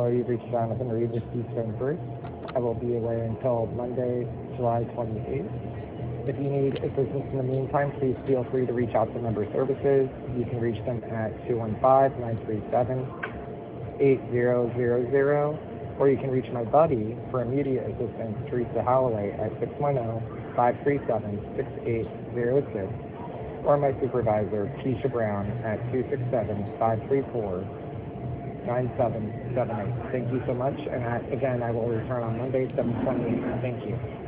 Hello, you've reached Jonathan Reed with Keystone First. I will be away until Monday, July 28th. If you need assistance in the meantime, please feel free to reach out to member services. You can reach them at 215-937-8000, or you can reach my buddy for immediate assistance, Teresa Holloway, at 610-537-6806, or my supervisor, Keisha Brown, at 267-534-9778. Thank you so much, and again, I will return on Monday, 7/28. Thank you.